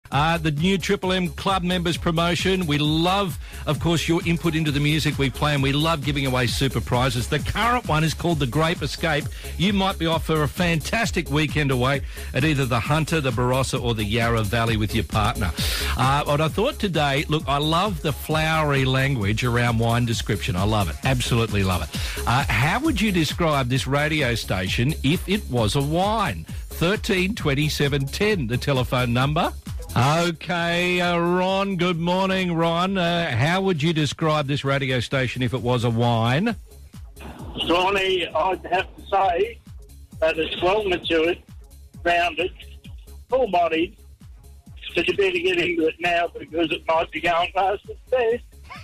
The new Triple M Club members promotion. We love, of course, your input into the music we play, and we love giving away super prizes. The current one is called the Grape Escape. You might be off for a fantastic weekend away at either the Hunter, the Barossa or the Yarra Valley with your partner. But I thought today, look, I love the flowery language around wine description. I love it. Absolutely love it. How would you describe this radio station if it was a wine? 13 27 10, the telephone number. Okay, Ron, good morning, Ron. How would you describe this radio station if it was a wine? Ronnie, I'd have to say that it's well-matured, rounded, full-bodied, but you better get into it now because it might be going past its best.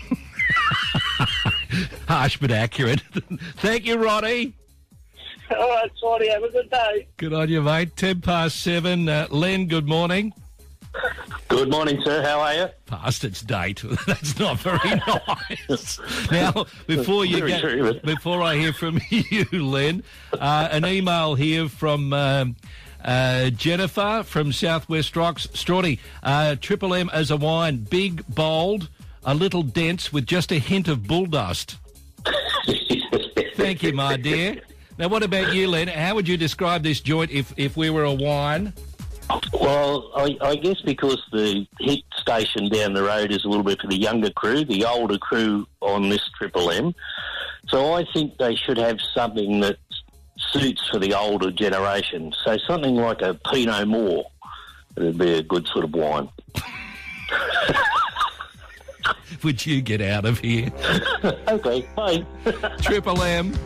Harsh but accurate. Thank you, Ronnie. All right, Swatty, have a good day. Good on you, mate. 10 past 7. Len, good morning. Good morning, sir. How are you? Past its date. That's not very nice. Now, before I hear from you, Len, an email here from Jennifer from Southwest Rocks. Strawdy, Triple M as a wine, big, bold, a little dense with just a hint of bull dust. Thank you, my dear. Now, what about you, Len? How would you describe this joint if we were a wine? Well, I guess because the hit station down the road is a little bit for the younger crew, the older crew on this Triple M. So I think they should have something that suits for the older generation. So something like a Pinot Noir would be a good sort of wine. Would you get out of here? Okay, bye. Triple M.